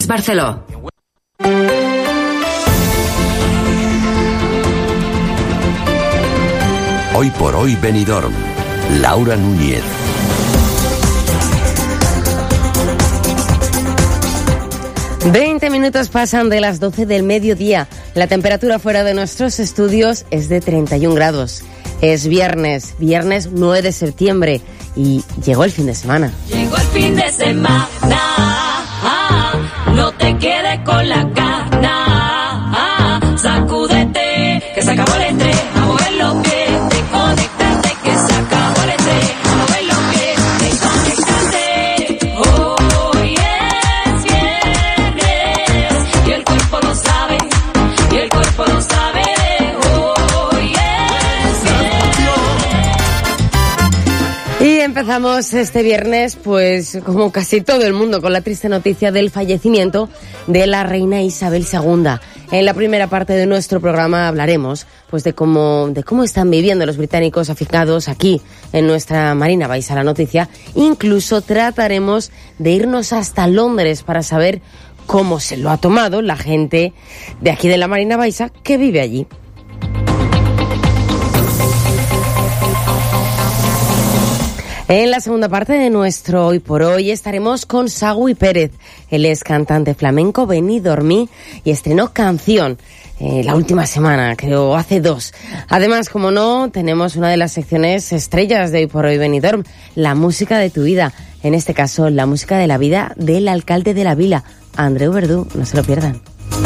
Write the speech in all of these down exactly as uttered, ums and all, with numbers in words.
Barceló. Hoy por hoy Benidorm. Laura Núñez. veinte minutos pasan de las doce del mediodía. La temperatura fuera de nuestros estudios es de treinta y un grados. Es viernes, viernes nueve de septiembre y llegó el fin de semana. Llegó el fin de semana, no te quedes con la gana, sacúdete, que se acabó el estrés, a mover los pies, desconectarte, que se acabó el estrés, a mover los pies, desconectarte. Hoy es viernes y el cuerpo lo sabe, y el cuerpo lo sabe. Hoy es viernes. Y empezamos este viernes, pues como casi todo el mundo, con la triste noticia del fallecimiento de la reina Isabel segunda. En la primera parte de nuestro programa hablaremos pues de cómo de cómo están viviendo los británicos afincados aquí en nuestra Marina Baixa la noticia. Incluso trataremos de irnos hasta Londres para saber cómo se lo ha tomado la gente de aquí de la Marina Baixa que vive allí. En la segunda parte de nuestro Hoy por Hoy estaremos con Sagui Pérez. Él es cantante flamenco benidormí y estrenó canción eh, la última semana, creo, hace dos. Además, como no, tenemos una de las secciones estrellas de Hoy por Hoy Benidorm, la música de tu vida. En este caso, la música de la vida del alcalde de la vila, Andreu Verdú. No se lo pierdan.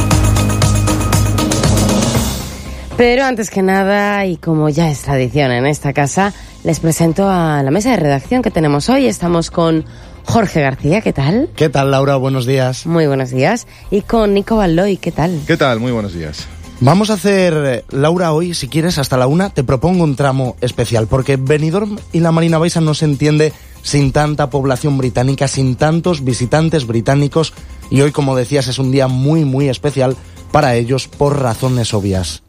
Pero antes que nada, y como ya es tradición en esta casa, les presento a la mesa de redacción que tenemos hoy. Estamos con Jorge García, ¿qué tal? ¿Qué tal, Laura? Buenos días. Muy buenos días. Y con Nico Balloy, ¿qué tal? ¿Qué tal? Muy buenos días. Vamos a hacer, Laura, hoy, si quieres, hasta la una, te propongo un tramo especial, porque Benidorm y la Marina Baixa no se entiende sin tanta población británica, sin tantos visitantes británicos, y hoy, como decías, es un día muy, muy especial para ellos por razones obvias.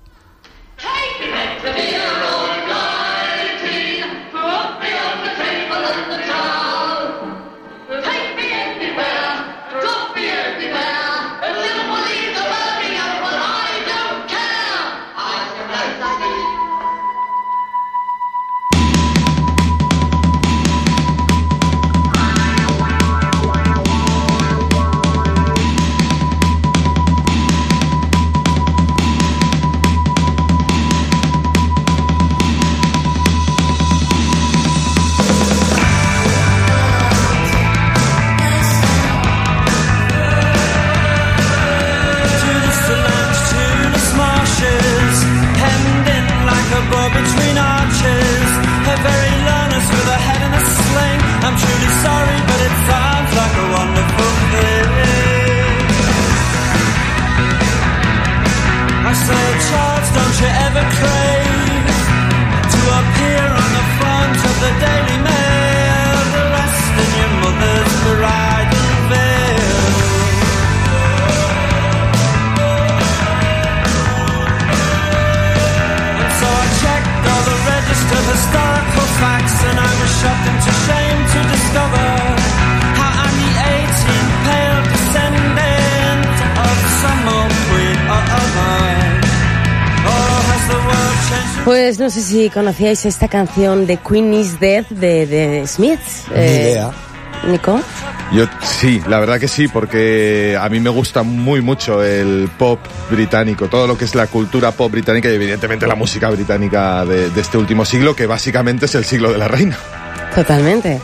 Pues no sé si conocíais esta canción de Queen is Dead de, de Smiths. Ni eh, idea. ¿Nico? Yo sí, la verdad que sí, porque a mí me gusta muy mucho el pop británico, todo lo que es la cultura pop británica y evidentemente la música británica de, de este último siglo, que básicamente es el siglo de la reina. Totalmente.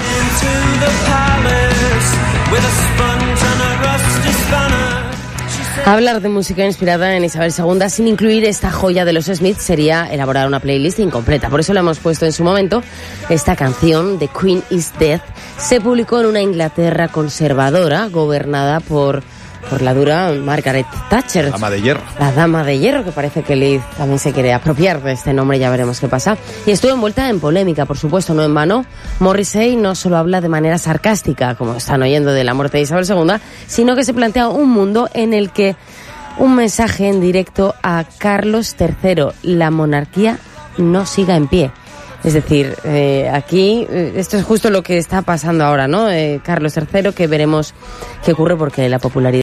Hablar de música inspirada en Isabel segunda sin incluir esta joya de los Smiths sería elaborar una playlist incompleta. Por eso la hemos puesto en su momento. Esta canción, The Queen is Dead, se publicó en una Inglaterra conservadora gobernada por, por la dura Margaret Thatcher. La dama de hierro. La dama de hierro, que parece que Liz también se quiere apropiar de este nombre, ya veremos qué pasa. Y estuvo envuelta en polémica, por supuesto, no en vano. Morrissey no solo habla de manera sarcástica, como están oyendo de la muerte de Isabel segunda, sino que se plantea un mundo en el que un mensaje en directo a Carlos tercero, la monarquía no siga en pie. Es decir, eh, aquí, eh, esto es justo lo que está pasando ahora, ¿no? Eh, Carlos tercero, que veremos qué ocurre porque la popularidad